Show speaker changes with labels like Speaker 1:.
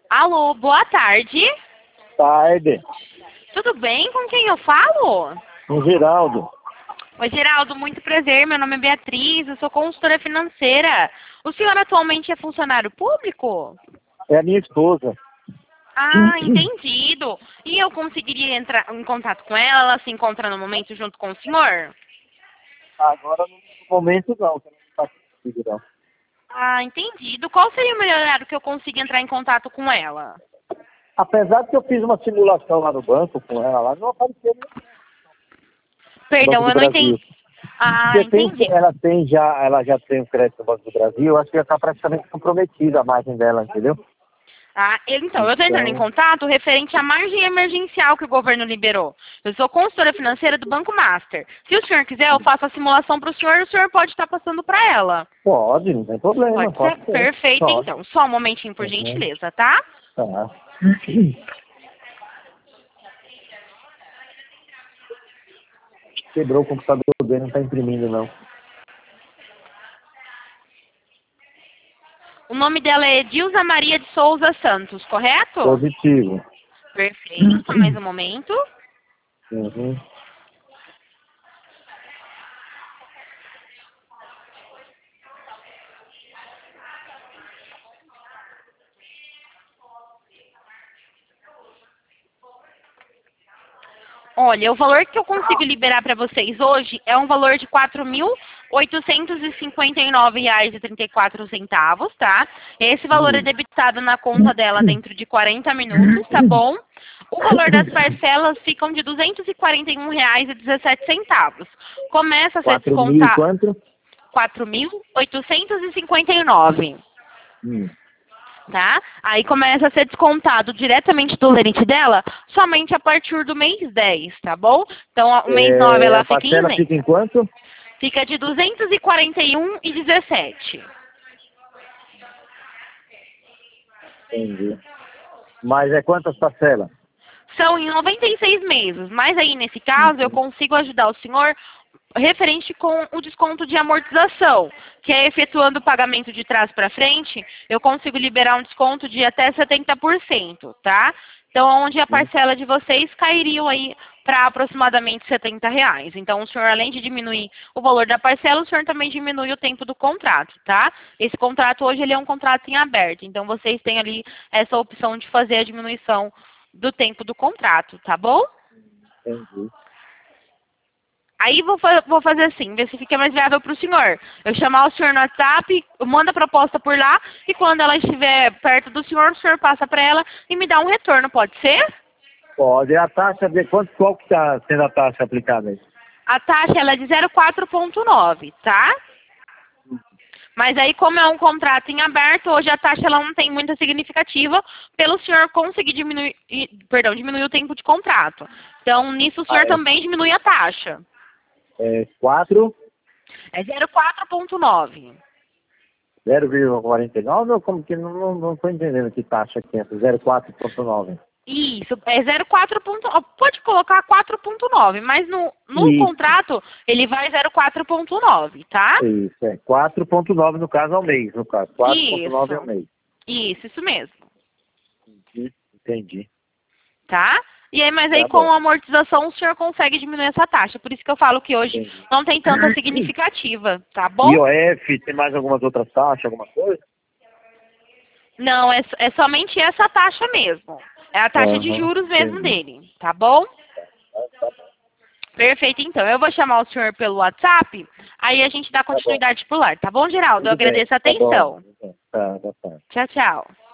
Speaker 1: Alô, boa tarde.
Speaker 2: Tarde.
Speaker 1: Tudo bem? Com quem eu falo?
Speaker 2: Com Geraldo.
Speaker 1: Oi, Geraldo, muito prazer. Meu nome é Beatriz, eu sou consultora financeira. O senhor atualmente é funcionário público?
Speaker 2: É a minha esposa.
Speaker 1: Ah, entendido. E eu conseguiria entrar em contato com ela? Ela se encontra no momento junto com o senhor?
Speaker 2: Agora, no momento, não. Que não está comigo, não.
Speaker 1: Ah, entendido. Qual seria o melhor horário que eu consiga entrar em contato com ela?
Speaker 2: Apesar de que eu fiz uma simulação lá no banco com ela, lá não apareceu no Banco
Speaker 1: Perdão,
Speaker 2: do
Speaker 1: eu não entendi.
Speaker 2: Brasil.
Speaker 1: Ah,
Speaker 2: Porque
Speaker 1: entendi.
Speaker 2: ela já tem um crédito no Banco do Brasil, eu acho que já está praticamente comprometida a margem dela, entendeu?
Speaker 1: Ah, então, eu estou entrando em
Speaker 2: Então,
Speaker 1: contato referente à margem emergencial que o governo liberou. Eu sou consultora financeira do Banco Master. Se o senhor quiser, eu faço a simulação para o senhor pode estar passando para ela.
Speaker 2: pode, não tem problema,
Speaker 1: Pode ser?
Speaker 2: pode ser.
Speaker 1: Perfeito,
Speaker 2: Pode.
Speaker 1: então. Só um momentinho, por
Speaker 2: Uhum.
Speaker 1: gentileza, tá?
Speaker 2: Tá. Quebrou o computador dele, não está imprimindo, não.
Speaker 1: O nome dela é Edilza Maria de Souza Santos, correto?
Speaker 2: Positivo.
Speaker 1: Perfeito, só mais um momento.
Speaker 2: Uhum.
Speaker 1: Olha, o valor que eu consigo liberar para vocês hoje é um valor de R$ 4.859,34, tá? Esse valor é debitado na conta dela dentro de 40 minutos, tá bom? O valor das parcelas ficam de R$ 241,17. Começa a ser
Speaker 2: 4.000 e
Speaker 1: descontado
Speaker 2: quanto?
Speaker 1: 4.859.
Speaker 2: Hum.
Speaker 1: Tá? Aí começa a ser descontado diretamente do lerite dela somente a partir do mês 10, tá bom? Então, o mês 9
Speaker 2: A
Speaker 1: ela fica
Speaker 2: parcela
Speaker 1: isenta.
Speaker 2: fica em quanto?
Speaker 1: Fica de 241,17.
Speaker 2: Entendi. Mas é quantas parcelas?
Speaker 1: São em 96 meses, mas aí nesse caso eu consigo ajudar o senhor referente com o desconto de amortização, que é efetuando o pagamento de trás para frente, eu consigo liberar um desconto de até 70%, tá? Então, onde a parcela de vocês cairiam aí para aproximadamente R$ 70. Então, o senhor, além de diminuir o valor da parcela, o senhor também diminui o tempo do contrato, tá? Esse contrato hoje ele é um contrato em aberto, então vocês têm ali essa opção de fazer a diminuição do tempo do contrato, tá bom?
Speaker 2: Entendi.
Speaker 1: Aí vou fazer assim, ver se fica mais viável para o senhor. Eu chamar o senhor no WhatsApp, eu mando a proposta por lá, e quando ela estiver perto do senhor passa para ela e me dá um retorno, pode ser?
Speaker 2: Pode. E a taxa de quanto, qual que está sendo a taxa aplicada aí?
Speaker 1: A taxa ela é de 0,4,9, tá? Mas aí, como é um contrato em aberto, hoje a taxa ela não tem muita significativa pelo senhor conseguir diminuir o tempo de contrato. Então, nisso o
Speaker 2: Ah,
Speaker 1: senhor também diminui a taxa.
Speaker 2: é 4,
Speaker 1: É 0,4,9.
Speaker 2: 0,49 ou como que não estou entendendo que taxa que é essa? 0,4,9.
Speaker 1: Isso, é 0,4. Pode colocar 4,9, mas no
Speaker 2: Isso.
Speaker 1: contrato ele vai 0,4,9, tá?
Speaker 2: Isso, é 4,9 no caso ao mês, no caso. 4,9 ao mês.
Speaker 1: Isso mesmo,
Speaker 2: Entendi.
Speaker 1: tá? E aí, mas aí
Speaker 2: Tá
Speaker 1: com
Speaker 2: bom.
Speaker 1: a amortização o senhor consegue diminuir essa taxa. Por isso que eu falo que hoje
Speaker 2: Entendi.
Speaker 1: não tem tanta significativa, tá bom?
Speaker 2: IOF, tem mais algumas outras taxas, alguma coisa?
Speaker 1: Não, é somente essa taxa mesmo. É a taxa de
Speaker 2: Aham,
Speaker 1: juros mesmo
Speaker 2: entendi.
Speaker 1: dele, tá bom? Perfeito, então. Eu vou chamar o senhor pelo WhatsApp, aí a gente dá
Speaker 2: Tá bom.
Speaker 1: continuidade por lá, tá bom, Geraldo? Eu
Speaker 2: Tudo bem.
Speaker 1: agradeço a
Speaker 2: Tá bom.
Speaker 1: atenção.
Speaker 2: Tá bom.
Speaker 1: Tchau, tchau.